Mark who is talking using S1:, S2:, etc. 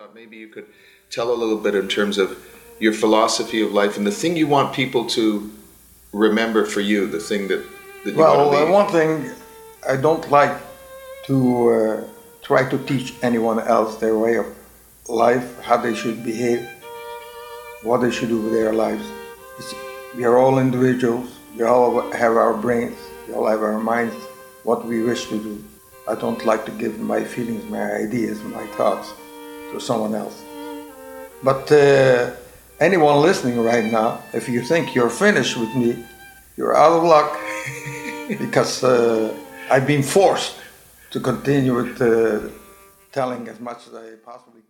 S1: thought maybe you could tell a little bit in terms of your philosophy of life and the thing you want people to remember for you, the thing that you want to leave.
S2: One thing, I don't like to try to teach anyone else their way of life, how they should behave, what they should do with their lives. We are all individuals, we all have our brains, we all have our minds, what we wish to do. I don't like to give my feelings, my ideas, my thoughts to someone else. But anyone listening right now, if you think you're finished with me, you're out of luck because I've been forced to continue with telling as much as I possibly can.